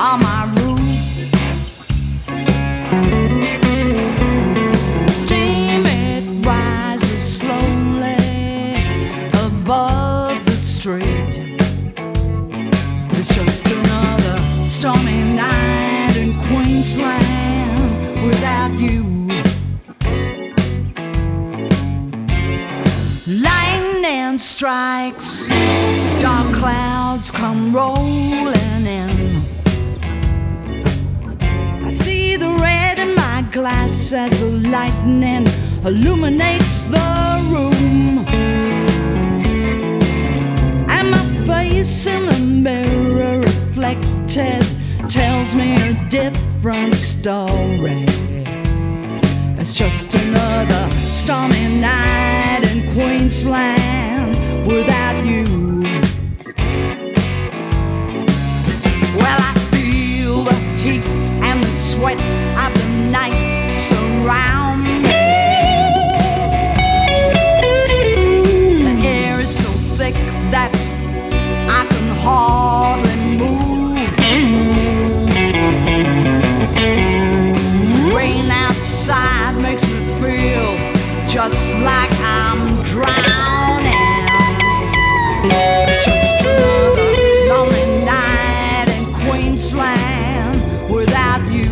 on my roof. Steam, it rises slowly above the street. It's just another stormy night in Queensland without you. Lightning strikes, dark clouds come rolling in. I see the red in my glass as the lightning illuminates the room. And my face in the mirror reflected tells me a different story. It's just another stormy night in Queensland without you. Well, I feel the heat and the sweat of the night surround me. The air is so thick that I can hardly move. Rain outside makes me feel just like I'm drowning. It's just another lonely night in Queensland without you.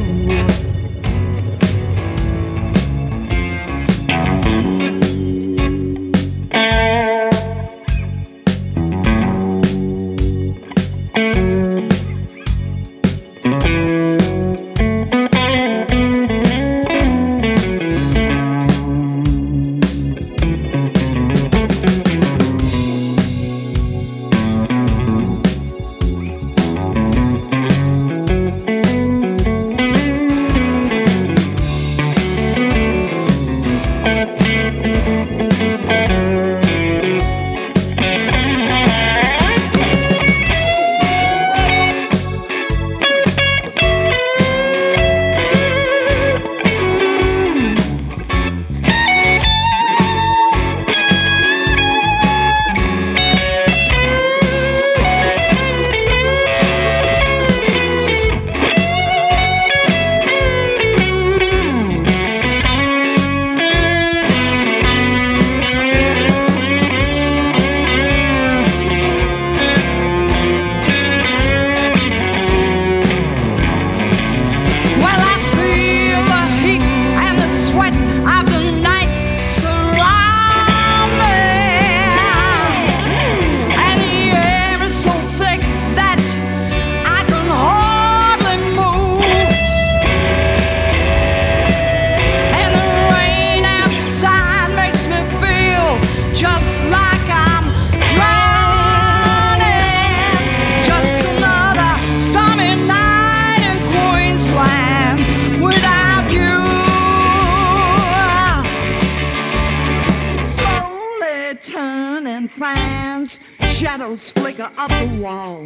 Fans, shadows flicker up the wall,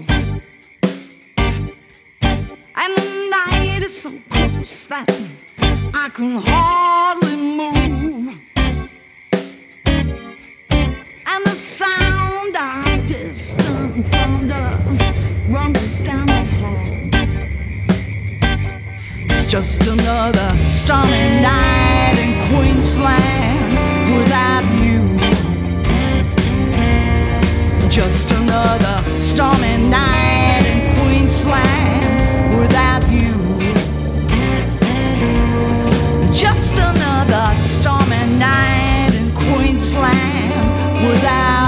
and the night is so close that I can hardly move. And the sound of distant thunder rumbles down the hall. It's just another stormy night in Queensland without you. Just another stormy night in Queensland without you. Just another stormy night in Queensland without